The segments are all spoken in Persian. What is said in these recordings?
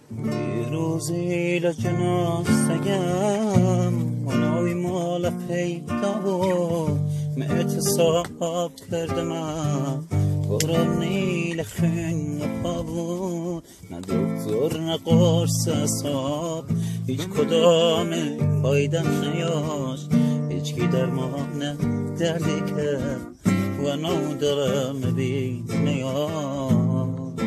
روزی لجناستگم منوی مال پیدا بود اعتصاب کردم برم نیل خنگ پا بود نه دکتر نه قرص اصاب هیچ کدام فایدم نیاشت هیچکی درمان دردی کرد و نو دلم بی نیاشت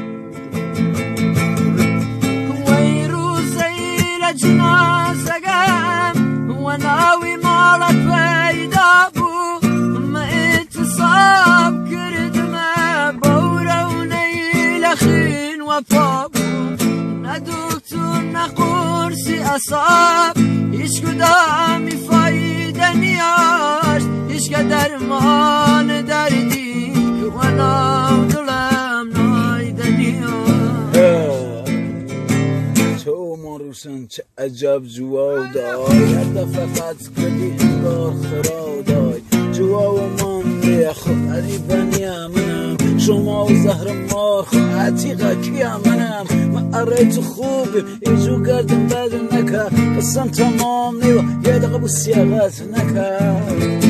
وی روزی لجناستگم منوی مال پیدا بود اعتصاب کردم برم نیل خنگ پا بود نه دکتر نه قرص اصاب هیچ کدامی فایده نیاشت هیچ که درمان دردی و نو دلم نایده نیاشت. تو مروشن چه عجب جوا دای هر دفعه فتح کردی انگار خرا دای جوا و من خود عریبنی منم شما و زهر مار خود عتیقه کی منم من اره تو خوبیم ایجو گردم بد نکر قسم تمام نیو یه دقیقه بو سیاغت نکر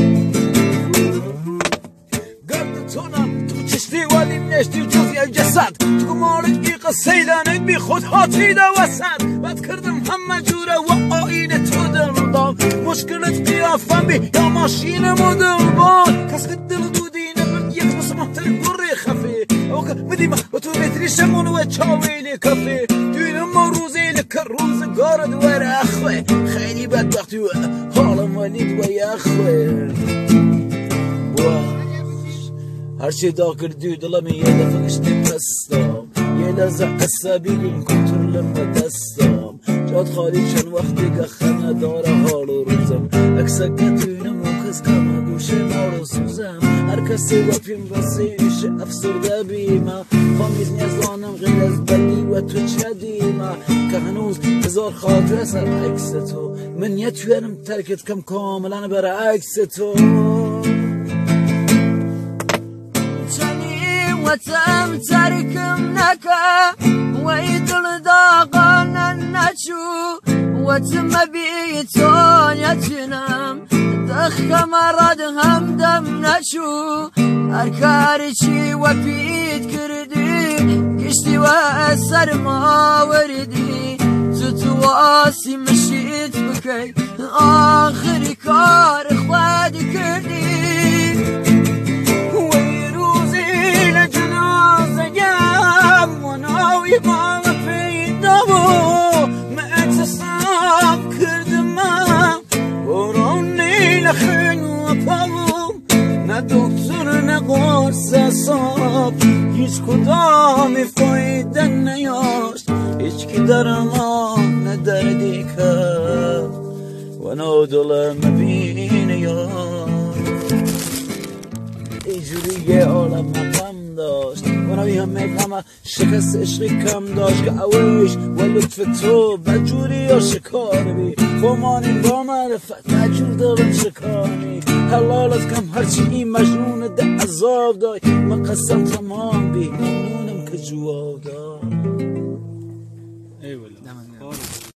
گرد تونم تو چشتی ولیم نشتی جزی جسد تو مالک ای قصیدنت بی خود هاتیده وسط بد کردم همه جوره و آینه تو دل دام مشکلت قیافم بی یا ماشین مدل بان کس که دل دودینه من یک بس محتر بری خفی اوکا بدیم و تو بهتری شمون و چاویلی کفی دوینم ما روزی لکر روزگار دوار اخوه خیلی بدبختی و حالم ولید و یخوه هرچی دا کردی دلم یه دفعه کشتی پستم یه لحظه عصبی بیم کنترلم و دستم جاد خالی چند وقتی که خنه داره حال و روزم اکسک دوینم و کس کم گوشه مارو سوزم هر کسی و پیم بسیش افسرده بیمه فامیز نیزانم غیر از بلی و تو چه دیمه که هنوز هزار خاطره سر عکس تو من یتوینم ترکت کم کاملا بر عکس تو وتم تركم نكا ويدل داغنا النشو وتم بيتون يتنام دخ مرض هم دم نشو أركارشي وبيت كردي قشتي وأسر ما وردي تتواسي مشيت بكي آخر كار اخواد كردي مال پیدا بود من اعتصاب کردم برم نیل خنگ پا بود نه دکتر نه قرص اصاب هیچ کدام فایده نیاشت هیچ کی درمان ندردی کرد و نو دلم بی نیاشت اینجوری یه عالم مقام داشت منوی همه غمه شکست عشقی کم داشت که اوش و لطف تو بجوری یا شکار بی با مانی با معرفت بجور دارم شکانی حلال از کم هرچی این مجنون ده عذاب دای من قسم تمام بی ممنونم که جواب دای. ای والله